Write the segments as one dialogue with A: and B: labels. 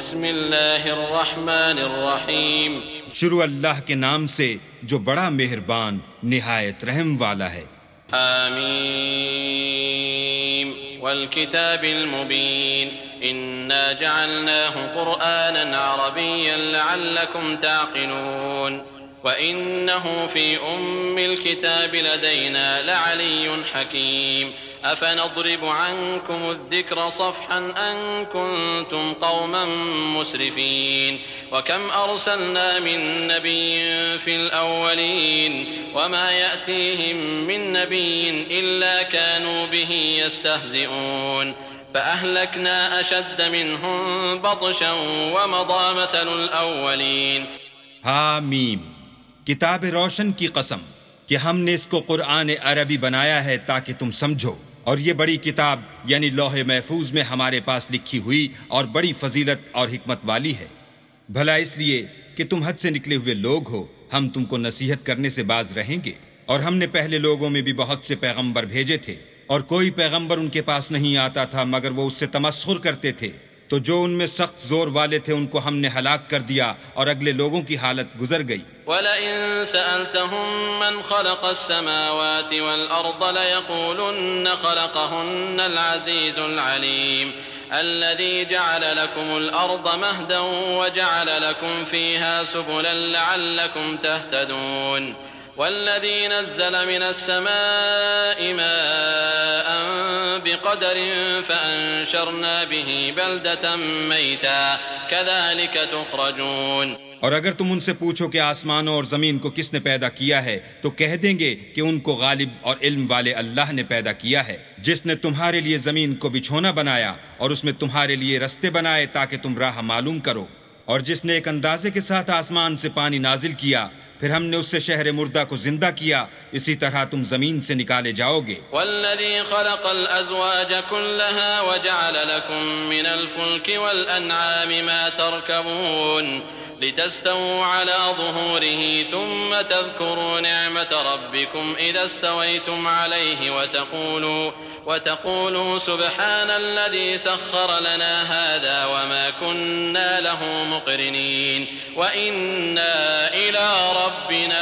A: बिस्मिल्लाहिर्रहमानिर्रहीम।
B: शुरू अल्लाह के नाम से जो बड़ा मेहरबान निहायत रहम वाला है।
A: आमीन वल किताबिल मुबीन इन्ना जअलनाहु कुरआनन अरबिय्यन लअल्लकुम ताक़िलून व इन्नहु फ़ी उम्मिल किताबि लदैना लअलिय्युन हकीम अफनضرब अन्कुम الذिक्र सफ़हन अन कुन्तुम क़ौमन मुस्रिफ़ीन व कम अरसलना मिन नबिय्यिन फ़िल अव्वलीन व मा यअतीहिम मिन नबिय्यिन इल्ला कानू बिही यस्तहज़िऊन फ़अहलकना अशद्द मिनहुम बत्शन व मज़ा मसलुल अव्वलीन।
B: हामीम किताब रोशन की कसम कि हमने इसको कुरआन अरबी बनाया है ताकि तुम समझो, और ये बड़ी किताब यानी लौहे महफूज में हमारे पास लिखी हुई और बड़ी फजीलत और हिकमत वाली है। भला इसलिए कि तुम हद से निकले हुए लोग हो, हम तुमको नसीहत करने से बाज रहेंगे। और हमने पहले लोगों में भी बहुत से पैगंबर भेजे थे, और कोई पैगंबर उनके पास नहीं आता था मगर वो उससे तमस्खुर करते थे। तो जो उनमें सख्त जोर वाले थे उनको हमने हलाक कर दिया और अगले लोगों की हालत गुजर गई।
A: वलइन सअल्तहुम मन खलक़स समावाति वल अर्द लयक़ूलुन्न खलक़हुन्नल अज़ीज़ुल अलीम अल्लज़ी जअल लकुमुल अर्द महदन व जअल लकुम फ़ीहा सुबुलन लअल्लकुम तहतदून वल्लज़ी नज़्ज़ल मिनस समाइ माअन बिक़दरिन फ़अंशरना बिही बल्दतन मैता कज़ालिक तुख़रजून।
B: और अगर तुम उनसे पूछो कि आसमानों और ज़मीन को किसने पैदा किया है, तो कह देंगे कि उनको गालिब और इल्म वाले अल्लाह ने पैदा किया है, जिसने तुम्हारे लिए ज़मीन को बिछोना बनाया और उसमें तुम्हारे लिए रस्ते बनाए ताकि तुम राह मालूम करो, और जिसने एक अंदाजे के साथ आसमान से पानी नाजिल किया, फिर हमने उससे शहर मुर्दा को जिंदा किया, इसी तरह तुम जमीन से निकाले जाओगे।
A: वल्लज़ी खलक़ल अज़वाज कुल्लहा व जअल लकुम मिनल फुल्कि वल अनआमि मा तरकबून लितस्तवू अला ज़ुहूरिही सुम्म तज़कुरू निअमत रब्बिकुम इज़ा इस्तवैतुम अलैहि व तक़ूलू सुब्हानल्लज़ी सख़्ख़र लना हाज़ा व मा कुन्ना लहू मुक़रिनीन व इन्ना इला रब्बिना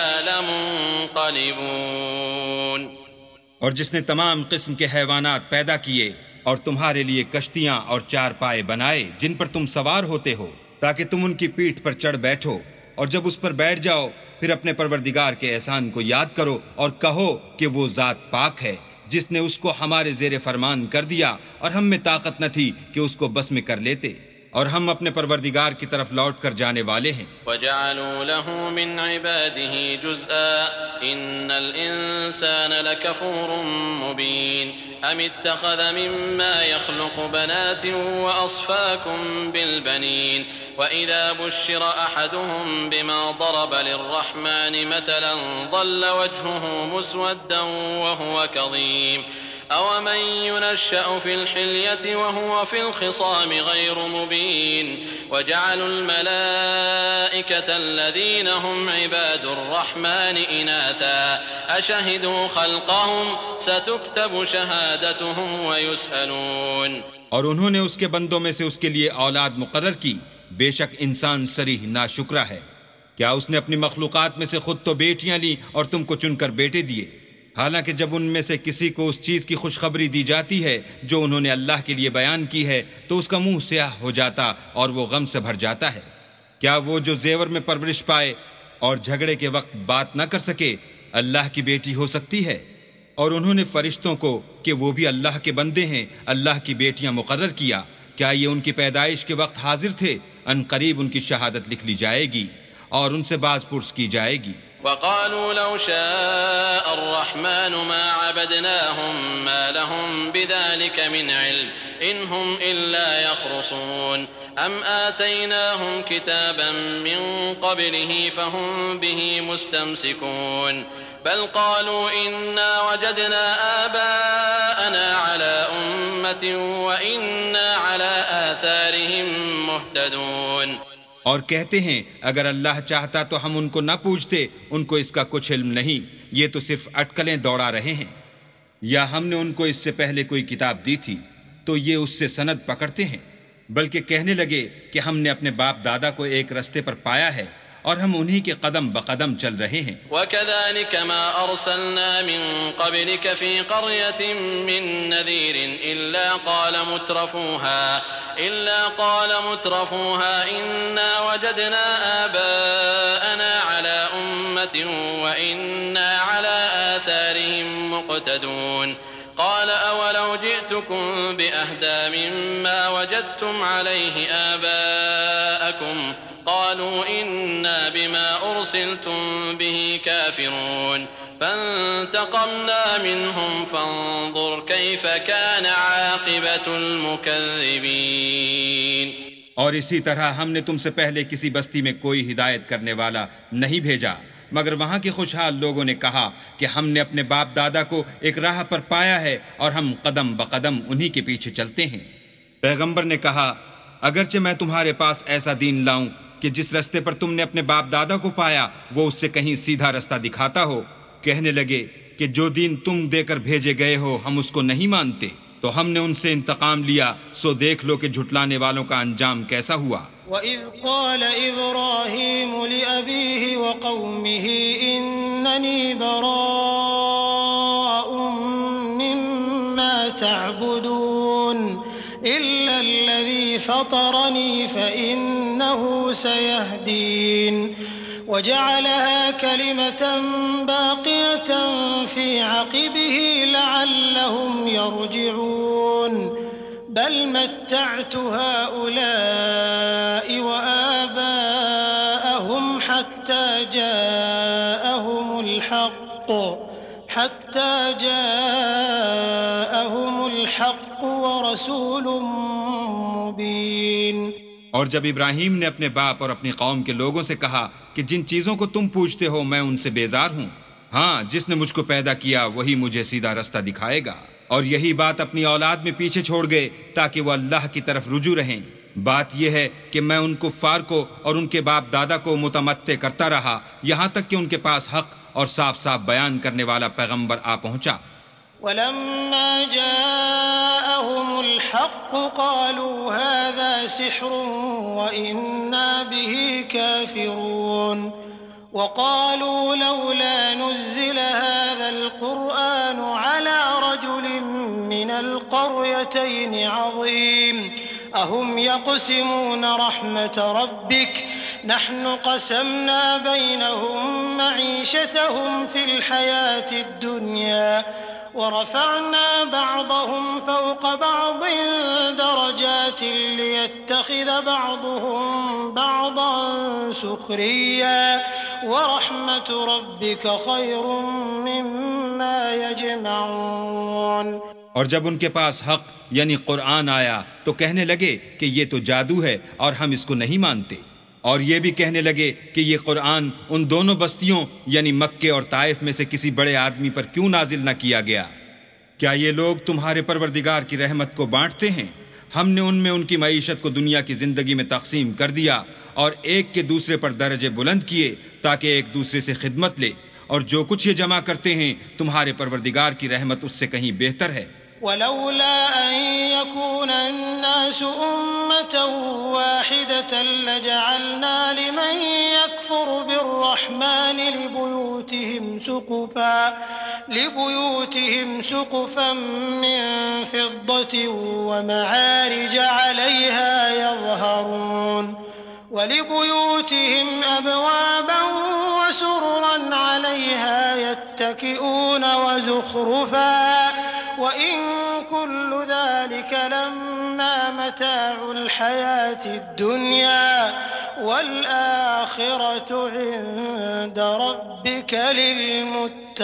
A: लमुन्क़लिबून।
B: और जिसने तमाम किस्म के हैवानात पैदा किए और तुम्हारे लिए कश्तियां और चारपाए बनाए जिन पर तुम सवार होते हो, ताकि तुम उनकी पीठ पर चढ़ बैठो, और जब उस पर बैठ जाओ फिर अपने परवरदिगार के एहसान को याद करो और कहो कि वो ज़ात पाक है जिसने उसको हमारे ज़ेरे फरमान कर दिया और हम में ताकत न थी कि उसको बस में कर लेते, और हम अपने परवरदिगार की तरफ लौट कर जाने वाले हैं।
A: वजअलू लहू मिन इबादिही जुज़अ इन्नल इंसान लकफूरुम मुबीन अम इत्तख़ज़ मिम्मा यख़्लुक़ु बनातिन व अस्फ़ाकुम बिलबनीन व इज़ा बुश्शिरा अहदुहुम बिमा ضरब लिर्रहमानि मसलन ظल वजहुहु मुस्वद्दन व हुवा कज़ीम अवमन युनश्शअ फ़िल हिल्यति व हुवा फ़िल ख़िसामि ग़ैर मुबीन वजअलुल मलाइकता अल्लज़ीना हुम इबादुर रहमानि इनासा अशहिदू ख़ल्क़हुम सतुक्तबु शहादतुहुम व युसअलून।
B: और उन्होंने उसके बंदों में से उसके लिए औलाद मुकर्रर की, बेशक इंसान सरीह नाशुक्रा है। क्या उसने अपनी मखलूक़ात में से खुद तो बेटियां ली और तुमको चुनकर बेटे दिए, हालांकि जब उनमें से किसी को उस चीज़ की खुशखबरी दी जाती है जो उन्होंने अल्लाह के लिए बयान की है तो उसका मुंह स्याह हो जाता और वो गम से भर जाता है। क्या वो जो जेवर में परवरिश पाए और झगड़े के वक्त बात न कर सके अल्लाह की बेटी हो सकती है? और उन्होंने फरिश्तों को कि वो भी अल्लाह के बंदे हैं अल्लाह की बेटियां मुकर्रर किया, क्या ये उनकी पैदाइश के वक्त हाजिर थे? अनकरीब उनकी शहादत लिख ली जाएगी और उनसे बाज पुरस की जाएगी।
A: वक़ालू लौ शाअ अर्रहमानु मा अबदनाहुम मा लहुम बिज़ालिक मिन इल्म इन हुम इल्ला यख़रुसून अम आतैनाहुम किताबन मिन क़ब्लिही फ़हुम बिही मुस्तमसिकून बल क़ालू इन्ना वजदना आबाअना अला उम्मतिन व इन्ना अला आथारिहिम मुहतदून।
B: और कहते हैं अगर अल्लाह चाहता तो हम उनको न पूछते, उनको इसका कुछ इल्म नहीं, ये तो सिर्फ अटकलें दौड़ा रहे हैं। या हमने उनको इससे पहले कोई किताब दी थी तो ये उससे सनद पकड़ते हैं, बल्कि कहने लगे कि हमने अपने बाप दादा को एक रस्ते पर पाया है और हम उन्हीं के कदम बकदम चल रहे हैं।
A: वकज़ालिक मा अर्सलना मिन क़ब्लिक फ़ी क़र्यतिन मिन नज़ीरिन इल्ला क़ाल मुत्रफ़ूहा इन्ना वजदना आबाअना अला उम्मतिन व इन्ना अला आथारिहिम मुक़्तदून क़ाल अवलौ जि'तुकुम बिअहदा मिम्मा वजदतुम अलैहि आबाअकुम क़ालू इन्ना बिमा उरसिलतुम बिही काफ़िरून फ़ंतक़मना मिनहुम फ़ंज़ुर कैफ़ कान आक़िबतुल मुकज़्ज़िबीन।
B: और इसी तरह हमने तुमसे पहले किसी बस्ती में कोई हिदायत करने वाला नहीं भेजा, मगर वहां के खुशहाल लोगों ने कहा कि हमने अपने बाप दादा को एक राह पर पाया है और हम कदम बकदम उन्हीं के पीछे चलते हैं। पैगंबर ने कहा, अगरचे मैं तुम्हारे पास ऐसा दीन लाऊं कि जिस रास्ते पर तुमने अपने बाप दादा को पाया वो उससे कहीं सीधा रास्ता दिखाता हो, कहने लगे कि जो दीन तुम देकर भेजे गए हो हम उसको नहीं मानते, तो हमने उनसे इंतकाम लिया, सो देख लो कि झुटलाने वालों का अंजाम कैसा हुआ।
C: वइज़ क़ाल इब्राहीम लिअबीहि व क़ौमिहि इन्ननी बराअुम मिम्मा तअबुदून इल्ला अल्लज़ी फ़तरनी फ़इन्नहु सयहदीन वजअलहा कलिमतन बाक़ियतन फ़ी अक़िबिहि लअल्लहुम यरजिऊन बल मत्तअतु हाउलाइ व आबाअहुम हत्ता जाअहुमुल हक़्क़ु व रसूलुम मुबीन।
B: और जब इब्राहीम ने अपने बाप और अपनी कौम के लोगों से कहा कि जिन चीजों को तुम पूछते हो मैं उनसे बेजार हूँ, हाँ, जिसने मुझको पैदा किया वही मुझे सीधा रास्ता दिखाएगा, और यही बात अपनी औलाद में पीछे छोड़ गए ताकि वो अल्लाह की तरफ रुजू रहें। बात यह है कि मैं उन कुफ्फार को और उनके बाप दादा को मुतमत्ते करता रहा यहाँ तक कि उनके पास हक और साफ साफ बयान करने वाला पैगंबर आ पहुँचा।
C: वलम्मा जाअहुमुल हक़्क़ु क़ालू हाज़ा सिह्रुन व इन्ना बिही काफ़िरून वक़ालू लौला नुज़्ज़िल हाज़ल क़ुरआनु अला रजुलिन मिनल क़र्यतैनि अज़ीम अहुम यक़सिमून रहमत रब्बिक नहनु क़समना बैनहुम मईशतहुम फ़िल हयातिद दुनिया वरफ़अना बअदहुम फ़ौक़ बअदिन दरजातिन लियत्तख़िज़ बअदुहुम बअदन सुख़रिय्या वरहमतु रब्बिक ख़ैरुम मिम्मा यजमऊन।
B: और जब उनके पास हक यानी कुरान आया तो कहने लगे कि ये तो जादू है और हम इसको नहीं मानते, और ये भी कहने लगे कि ये कुरान उन दोनों बस्तियों यानी मक्के और ताइफ में से किसी बड़े आदमी पर क्यों नाजिल न किया गया। क्या ये लोग तुम्हारे परवरदिगार की रहमत को बांटते हैं? हमने उनमें उनकी मईशत को दुनिया की जिंदगी में तकसीम कर दिया और एक के दूसरे पर दर्जे बुलंद किए ताकि एक दूसरे से खिदमत ले, और जो कुछ ये जमा करते हैं तुम्हारे परवरदिगार की रहमत उससे कहीं बेहतर है।
C: वलौला अन यकूना अन्नासु उम्मतन वाहिदतन लजअलना लिमन यकफुरु बिर्रहमानि लिबुयूतिहिम सुक़ुफन मिन फिद्दतिन व मआरिज अलैहा यज़हरून वलिबुयूतिहिम अबवाबन व सुरुरन अलैहा यत्तकिऊन व ज़ुख़रुफा वइन कुल्लु ज़ालिक लम्मा मताउल हयातिद दुनिया वल आखिरतु इंद रब्बिक लिलमुत्तक़ीन।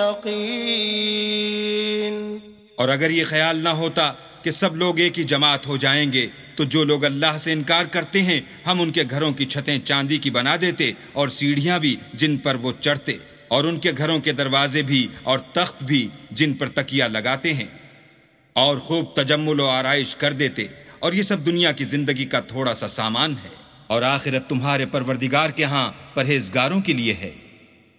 B: और अगर ये ख्याल ना होता कि सब लोग एक ही जमात हो जाएंगे तो जो लोग अल्लाह से इनकार करते हैं हम उनके घरों की छतें चांदी की बना देते और सीढ़ियां भी जिन पर वो चढ़ते, और उनके घरों के दरवाजे भी और तख्त भी जिन पर तकिया लगाते हैं, और खूब तजम्मुल और आराइश कर देते, और ये सब दुनिया की जिंदगी का थोड़ा सा सामान है, और आखिरत तुम्हारे परवरदिगार के यहाँ परहेजगारों के लिए है।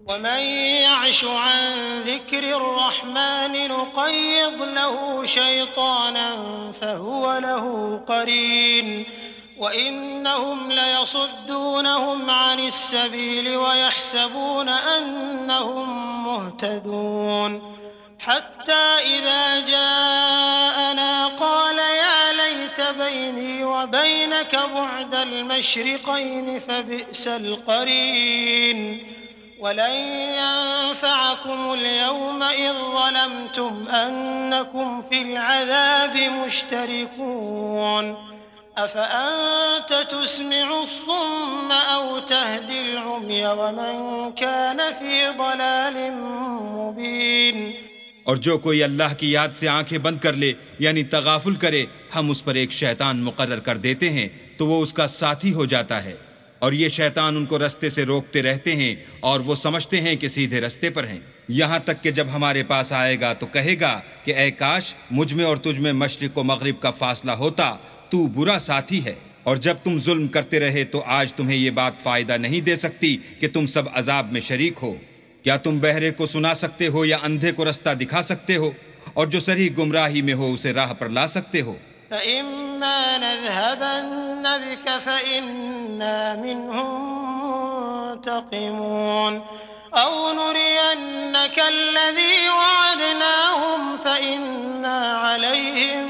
C: वमन यअशु अन ज़िक्रिर्रहमान नुक़य्यिद लहू शैतानन फ़हुव लहू क़रीन वइन्नहुम लयसुद्दूनहुम अनिस्सबील वयहसबून अन्नहुम मुहतदून हत्ता इज़ा जाअना क़ाल या लैत बैनी व बैनक बुअदल मशरिक़ैन फ़बिअसल क़रीन वलन यंफ़अकुमुल यौम इज़ ज़लमतुम अन्नकुम फ़िल अज़ाबि मुश्तरिकून अफ़अन्त तुस्मिउ अस्सुम्म औ तहदिल उम्य वमन कान फ़ी ज़लालिन मुबीन।
B: और जो कोई अल्लाह की याद से आंखें बंद कर ले यानी तगाफुल करे, हम उस पर एक शैतान मुकर्रर कर देते हैं तो वो उसका साथी हो जाता है, और ये शैतान उनको रास्ते से रोकते रहते हैं और वो समझते हैं कि सीधे रास्ते पर हैं। यहाँ तक कि जब हमारे पास आएगा तो कहेगा कि ऐ काश मुझ में और तुझ में मशरिक व मगरिब का फासला होता, तू बुरा साथी है। और जब तुम जुल्म करते रहे तो आज तुम्हें ये बात फायदा नहीं दे सकती कि तुम सब अजाब में शरीक हो। क्या तुम बहरे को सुना सकते हो या अंधे को रास्ता दिखा सकते हो, और जो सरी गुमराही में हो उसे राह पर ला सकते हो?
C: फ़इम्मा नज़हबन्न बिक फ़इन्ना मिन्हुम मुंतक़िमून औ नुरियन्नक अल्लज़ी वअदनाहुम फ़इन्ना अलैहिम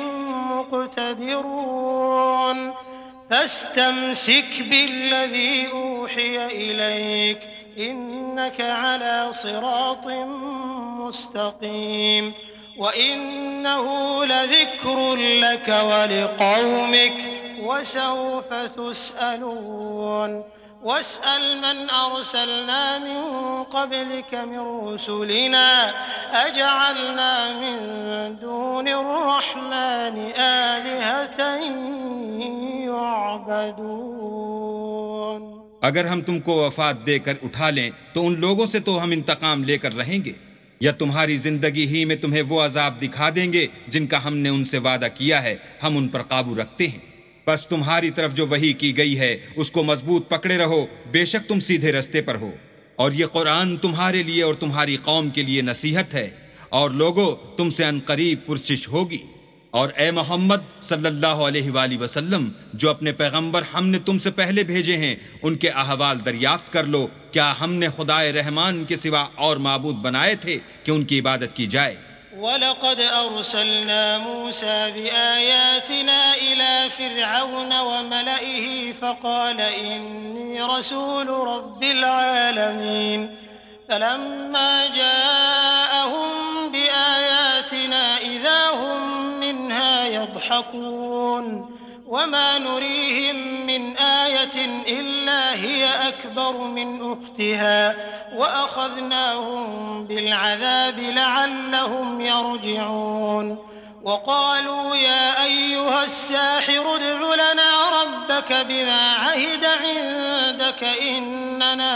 C: मुक़तदिरून फस्तमसिक बिल्लज़ी ऊहिय इलैक इन्नक अला सिरातिन मुस्तक़ीम वइन्नहु लज़िक्रुन लक वलिक़ौमिक वसौफ़ तुस्अलून वस्अल मन अरसलना मिन क़ब्लिक मिन रुसुलिना अजअलना मिन दूनिर रहमानि आलिहतन युअबदून।
B: अगर हम तुमको वफात देकर उठा लें तो उन लोगों से तो हम इंतकाम लेकर रहेंगे, या तुम्हारी जिंदगी ही में तुम्हें वो अजाब दिखा देंगे जिनका हमने उनसे वादा किया है, हम उन पर काबू रखते हैं। बस तुम्हारी तरफ जो वही की गई है उसको मजबूत पकड़े रहो, बेशक तुम सीधे रास्ते पर हो। और ये कुरान तुम्हारे लिए और तुम्हारी कौम के लिए नसीहत है, और लोगों तुमसे अनकरीब पुरसिश होगी। और ए मोहम्मद सल्लल्लाहु अलैहि वसल्लम, जो अपने पैगंबर हमने तुमसे पहले भेजे हैं उनके अहवाल दरियाफ्त कर लो। क्या हमने खुदाए रहमान के सिवा और माबूद बनाए थे कि उनकी इबादत की जाए?
C: वलक़द अरसलना मूसा बिआयातिना इला फ़िरऔन व मलइही फ़क़ाल इन्नी रसूलु रब्बिल आलमीन फ़लम्मा जाअहुम बिआयातिना इज़ा हुम मिन्हा यضحकून वमा नुरीहिम मिन आयतिन इल्ला हिय अकबर मिन उख्तिहा वअख़ज़नाहुम बिलअज़ाब लअल्लहुम यरजिऊन वक़ालू या अय्युहस्साहिरु उद्'ु लना रब्बक बिमा अहिद इंदक इन्नना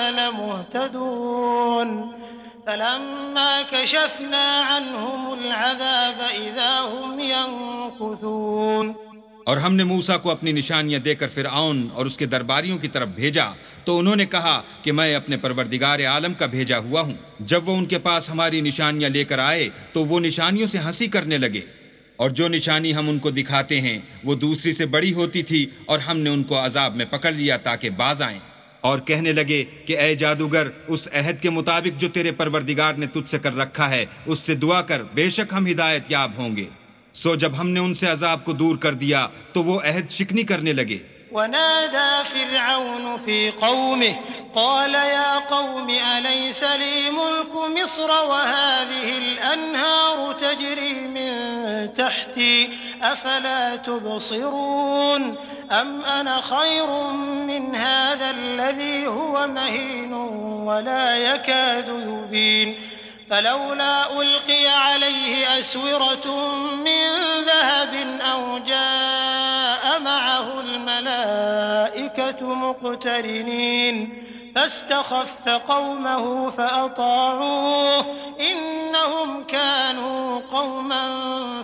C: लमुहतदून फलम्मा कशफ़ना अन्हुमुल अज़ाब इज़ा हुम यंकुथून।
B: और हमने मूसा को अपनी निशानियां देकर फिरऔन और उसके दरबारियों की तरफ भेजा तो उन्होंने कहा कि मैं अपने परवरदिगार आलम का भेजा हुआ हूं। जब वो उनके पास हमारी निशानियां लेकर आए तो वो निशानियों से हंसी करने लगे, और जो निशानी हम उनको दिखाते हैं वो दूसरी से बड़ी होती थी, और हमने उनको अजाब में पकड़ लिया ताकि बाज आएं। और कहने लगे कि ऐ जादूगर, उस अहद के मुताबिक जो तेरे परवरदिगार ने तुझसे कर रखा है उससे दुआ कर, बेशक हम हिदायत याब होंगे। सो जब हमने उनसे अजाब को दूर कर दिया तो वो अहद शिकनी करने लगे।
C: वनादा फ़िरऔन फ़ी क़ौमिही क़ाल या क़ौम अलैस ली मुल्कु मिस्र व हाज़िहिल अन्हारु तजरी मिन तहती अफ़ला तुबसिरून अम अना ख़ैरुम मिन हाज़ाल्लज़ी हुव महीनुन व ला यकादु युबीन फलौला उल्क़िय अलैहि अस्विरतुम मिन ज़हबिन औ जाअ मअहुल मलाइकतु मुक़्तरिनीन फस्तख़फ़्फ़ क़ौमहु फ़अताऊह इन्नहुम कानू क़ौमन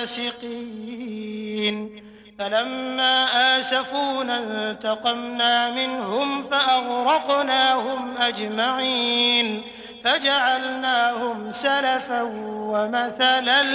C: फ़ासिक़ीन फलम्मा आसफ़ूना इंतक़मना मिनहुम फ़अग़रक़नाहुम अजमईन फजअलनाहुम सलफन व मसलन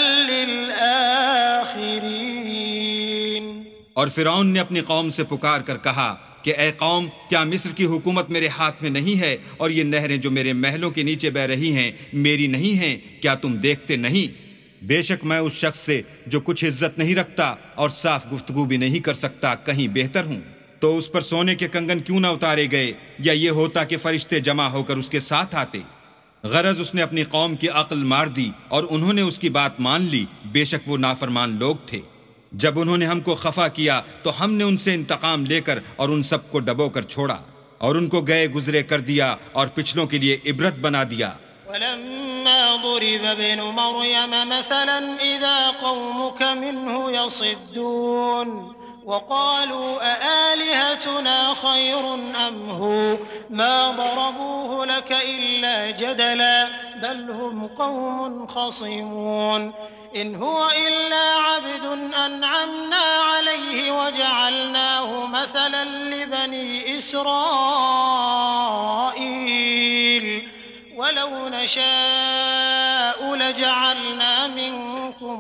C: लिलआखिरीन।
B: और फिरौन ने अपनी कौम से पुकार कर कहा कि ए कौम, क्या मिस्र की हुकूमत मेरे हाथ में नहीं है, और ये नहरें जो मेरे महलों के नीचे बह रही हैं मेरी नहीं हैं? क्या तुम देखते नहीं? बेशक मैं उस शख्स से जो कुछ इज्जत नहीं रखता और साफ गुफ्तगू भी नहीं कर सकता कहीं बेहतर हूँ। तो उस पर सोने के कंगन क्यों न उतारे गए, या ये होता कि फरिश्ते जमा होकर उसके साथ आते। गरज उसने अपनी कौम की अक्ल मार दी और उन्होंने उसकी बात मान ली। बेशक वो नाफरमान लोग थे। जब उन्होंने हमको खफा किया तो हमने उनसे इंतकाम लेकर और उन सबको डबोकर छोड़ा और उनको गए गुजरे कर दिया और पिछलों के लिए इबरत बना दिया।
C: वलम्मा दुरिब इब्नु मरयम मसलन इज़ा कौमुक मिन्हु यसिद्दून वक़ालू अआलिहतुना खैरुन अम हु मा दरबूहु लक इल्ला जदला बल हुम कौमुन खसीमून इन हुवा इल्ला अब्दुन अनअमना अलैहि वजअलनाहु मसलन लिबनी इसराईल वलौ नशाअ लजअलना मिनकुम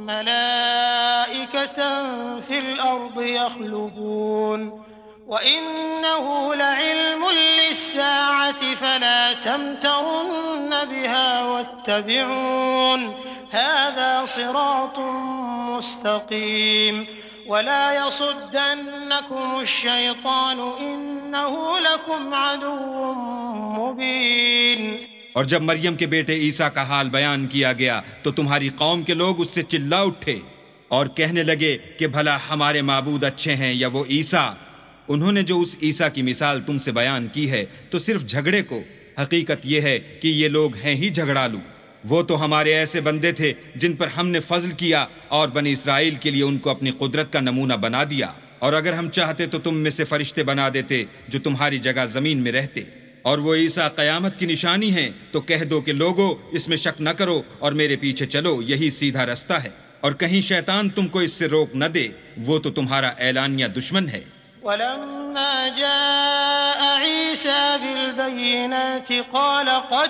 C: मलाइकतन फिल अर्दि यख्लुफून वइन्नहु लइल्मुन लिस्साअति फला तमतरुन्न बिहा वत्तबिऊन हाज़ा सिरातुम मुस्तक़ीम वला यसुद्दन्नकुमुश्शैतानु इन्नहु लकुम अदुव्वुम मुबीन।
B: और जब मरियम के बेटे ईसा का हाल बयान किया गया तो तुम्हारी कौम के लोग उससे चिल्ला उठे और कहने लगे कि भला हमारे माबूद अच्छे हैं या वो ईसा। उन्होंने जो उस ईसा की मिसाल तुमसे बयान की है तो सिर्फ झगड़े को। हकीकत यह है कि ये लोग हैं ही झगड़ालू। वो तो हमारे ऐसे बंदे थे जिन पर हमने फजल किया और बनी इसराइल के लिए उनको अपनी कुदरत का नमूना बना दिया। और अगर हम चाहते तो तुम में से फरिश्ते बना देते जो तुम्हारी जगह जमीन में रहते। और वो ईसा कयामत की निशानी है, तो कह दो कि लोगों इसमें शक न करो और मेरे पीछे चलो, यही सीधा रास्ता है। और कहीं शैतान तुमको इससे रोक न दे, वो तो तुम्हारा ऐलानिया दुश्मन है।
C: वलम्मा जाअ ईसा बिलबय्यिनाति क़ाल क़द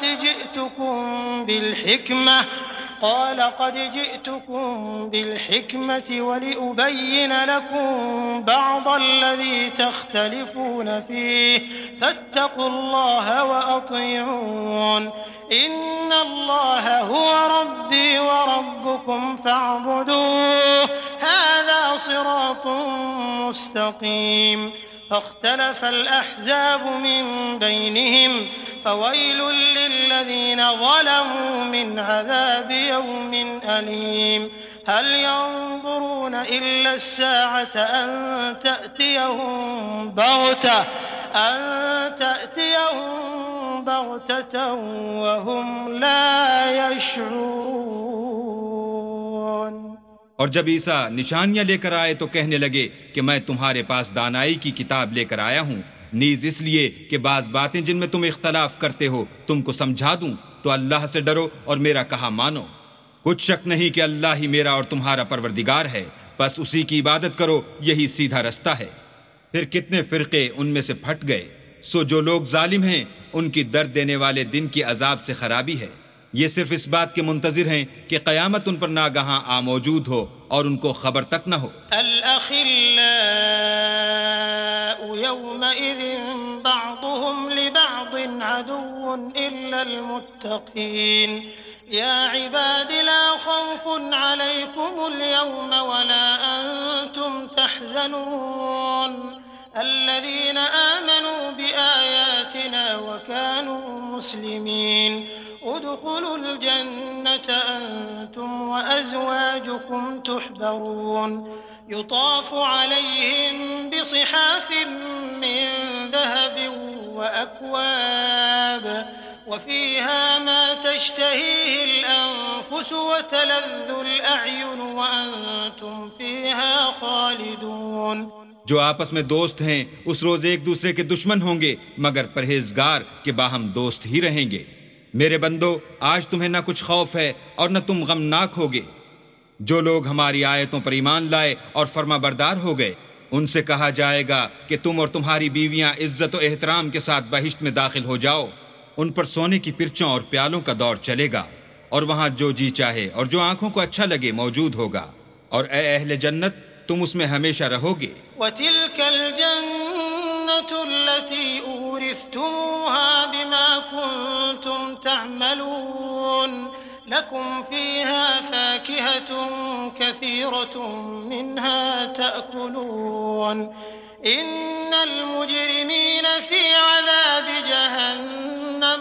C: जिअ्तुकुम बिलहिक्मति वलिउबय्यिन लकुम बअदल्लज़ी तख्तलिफून फ़ीहि फत्तक़ुल्लाह वअतिऊन इन्नल्लाह हुवा रब्बी व रब्बुकुम फ़अब्दूह हाज़ा सिरातुम मुस्तक़ीम। فاختلف الأحزاب من بينهم فويل للذين ظلموا من عذاب يوم أليم هل ينظرون إلا الساعة أن تأتيهم بغتة وهم لا يشعرون।
B: और जब ईसा निशानियां लेकर आए तो कहने लगे कि मैं तुम्हारे पास दानाई की किताब लेकर आया हूँ, नीज इसलिए कि बाज बातें जिनमें तुम इख्तलाफ करते हो तुमको समझा दूं। तो अल्लाह से डरो और मेरा कहा मानो। कुछ शक नहीं कि अल्लाह ही मेरा और तुम्हारा परवरदिगार है, बस उसी की इबादत करो, यही सीधा रास्ता है। फिर कितने फिरके उनमें से फट गए। सो जो लोग जालिम हैं उनकी दर्द देने वाले दिन की अजाब से खराबी है। ये सिर्फ इस बात के मुंतजिर हैं कि क़यामत उन पर नागहां आ मौजूद हो और उनको खबर तक न हो।
C: अल-अखिल्लाउ यौमइज़िन बअदुहुम लिबअदिन अदुव्वुन इल्लल मुत्तक़ीन या इबादी ला खौफुन अलैकुमुल यौम वला अंतुम तहज़नून الذين آمنوا بآياتنا وكانوا مسلمين ادخلوا الجنة أنتم وأزواجكم تحبرون يطاف عليهم بصحاف من ذهب وأكواب وفيها ما تشتهيه الأنفس وتلذ الأعين وأنتم فيها خالدون।
B: जो आपस में दोस्त हैं उस रोज एक दूसरे के दुश्मन होंगे, मगर परहेजगार के बाहम दोस्त ही रहेंगे। मेरे बंदो, आज तुम्हें न कुछ खौफ है और न तुम गमनाक होगे। जो लोग हमारी आयतों पर ईमान लाए और फर्माबरदार हो गए, उनसे कहा जाएगा कि तुम और तुम्हारी बीवियां इज्जत और एहतराम के साथ बहिश्त में दाखिल हो जाओ। उन पर सोने की पिरचों और प्यालों का दौर चलेगा, और वहां जो जी चाहे और जो आंखों को अच्छा लगे मौजूद होगा, और ए अहले जन्नत, तुम उसमें हमेशा रहोगे।
C: वतिल्कल जन्नतुल्लती उरिस्तुमूहा बिमा कुंतुम तअमलून लकुम फीहा फाकिहतुन कसीरतुन मिन्हा तअकुलून इन्नल मुजरिमीन फी अज़ाब जहन्नम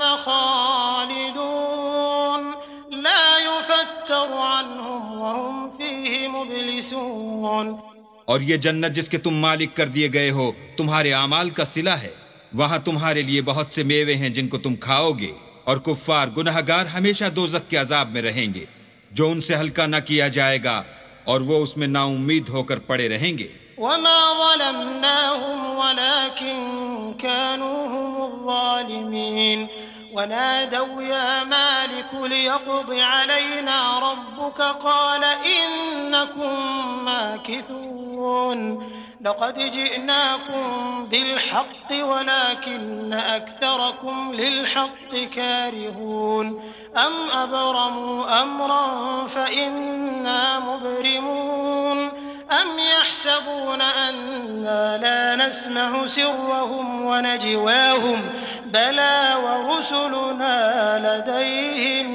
C: खालिदून ला युफत्तरु अन्हुम वहुम फीहि मुब्लिसून।
B: और ये जन्नत जिसके तुम मालिक कर दिए गए हो तुम्हारे आमाल का सिला है। वहां तुम्हारे लिए बहुत से मेवे हैं जिनको तुम खाओगे, और कुफ्फार गुनहगार हमेशा दोज़ख के अजाब में रहेंगे जो उनसे हल्का न किया जाएगा, और वो उसमें नाउम्मीद होकर पड़े रहेंगे।
C: वमा ज़लमनाहुम वलाकिन कानू हुमुज़्ज़ालिमीन वनादौ या मालिक लियक़्दि अलैना रब्बुक क़ाल इन्नकुम माकिथून लक़द जिअनाकुम बिलहक़्क़ वलाकिन्न अक्सरकुम लिलहक़्क़ि कारिहून अम अबरमू अम्रन फ़इन्ना मुब्रिमून अम यहसबून अन्ना ला नस्मअु सिर्रहुम व नजवाहुम बला व रुसुलुना लदैहिम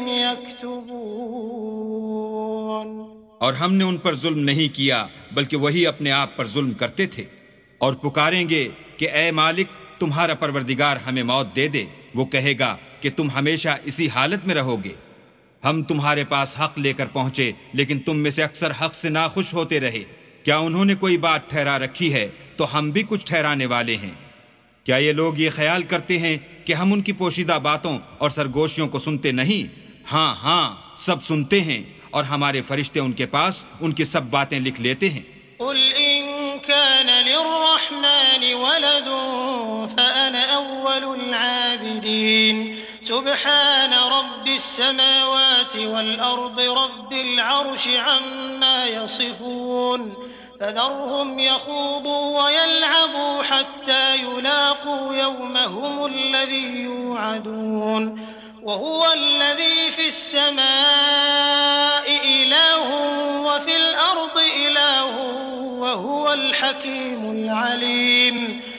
C: यक्तुबून।
B: और हमने उन पर जुल्म नहीं किया बल्कि वही अपने आप पर जुल्म करते थे, और पुकारेंगे कि ए मालिक, तुम्हारा परवरदिगार हमें मौत दे दे। वो कहेगा कि तुम हमेशा इसी हालत में रहोगे। हम तुम्हारे पास हक लेकर पहुंचे, लेकिन तुम में से अक्सर हक से नाखुश होते रहे। क्या उन्होंने कोई बात ठहरा रखी है तो हम भी कुछ ठहराने वाले हैं। क्या ये लोग ये ख्याल करते हैं कि हम उनकी पोशीदा बातों और सरगोशियों को सुनते नहीं? हाँ हाँ, सब सुनते हैं, और हमारे फरिश्ते उनके पास उनकी सब बातें लिख लेते हैं।
C: कुल इन कान लिर्रहमानि वलदुन फअना अव्वलुल आबिदीन सुब्हान रब्बिस समावाति वल अर्दि रब्बिल अर्शि अम्मा यसिफून फज़रहुम यख़ूदू व यलअबू हत्ता युलाक़ू यौमहुमुल्लज़ी यूअदून वहुव अल्लज़ी फ़िस समाइ इलाहुन व फ़िल अर्दि इलाहुन वहुवल हकीमुल अलीम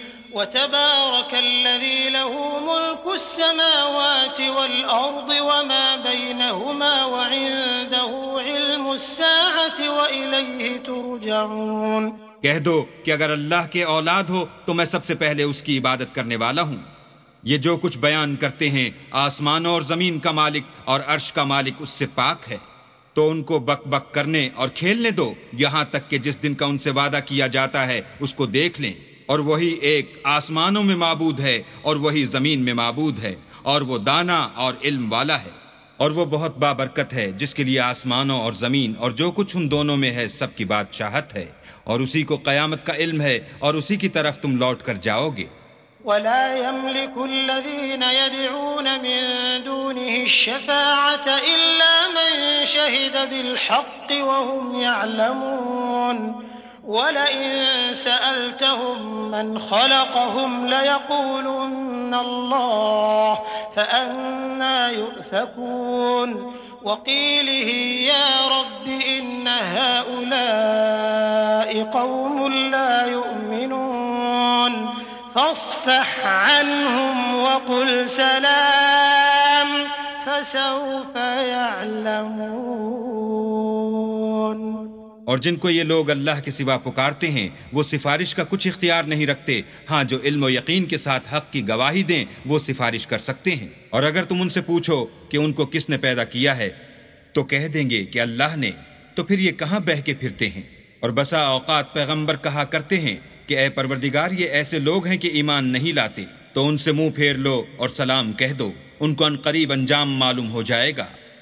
C: वतबारकल्लज़ी लहू मुल्कुस समावाति वल अर्दि वमा बैनहुमा व इंदहु इल्मुस साअति व इलैहि तुरजऊन।
B: कह दो कि अगर अल्लाह के औलाद हो तो मैं सबसे पहले उसकी इबादत करने वाला हूँ। ये जो कुछ बयान करते हैं, आसमानों और जमीन का मालिक और अर्श का मालिक उससे पाक है। तो उनको बक बक करने और खेलने दो, यहाँ तक कि जिस दिन का उनसे वादा किया जाता है उसको देख लें। और वही एक आसमानों में माबूद है और वही जमीन में माबूद है, और वो दाना और इल्म वाला है, और वो बहुत बाबरकत है जिसके लिए आसमानों और जमीन और जो कुछ उन दोनों में है सब की बादशाहत है, और उसी को क़यामत का इल्म है, और उसी की तरफ तुम लौट कर जाओगे।
C: वला यमलिकुल्लज़ीन यदऊन मिन दूनिहि शफ़ाअत इल्ला मन शहिद बिलहक़्क़ि व हुम यअलमून वलइन सअल्तहुम मन खलक़हुम लयक़ूलुन्न अल्लाह फ़अन्ना युफ़कून वक़ीलिहि या रब्बि इन्न हाउलाइ क़ौमुन ला युमिनून फ़ास्फ़ह अन्हुम वक़ुल सलाम फ़सौफ़ यअलमून।
B: और जिनको ये लोग अल्लाह के सिवा पुकारते हैं वो सिफारिश का कुछ इख्तियार नहीं रखते। हाँ, जो इल्म और यकीन के साथ हक की गवाही दें वो सिफारिश कर सकते हैं। और अगर तुम उनसे पूछो कि उनको किसने पैदा किया है तो कह देंगे कि अल्लाह ने। तो फिर ये कहाँ बह के फिरते हैं। और बसा औकात पैगंबर कहा करते हैं कि ए परवरदिगार, ये ऐसे लोग हैं कि ईमान नहीं लाते, तो उनसे मुंह फेर लो और सलाम कह दो, उनको अनकरीब अंजाम मालूम हो जाएगा।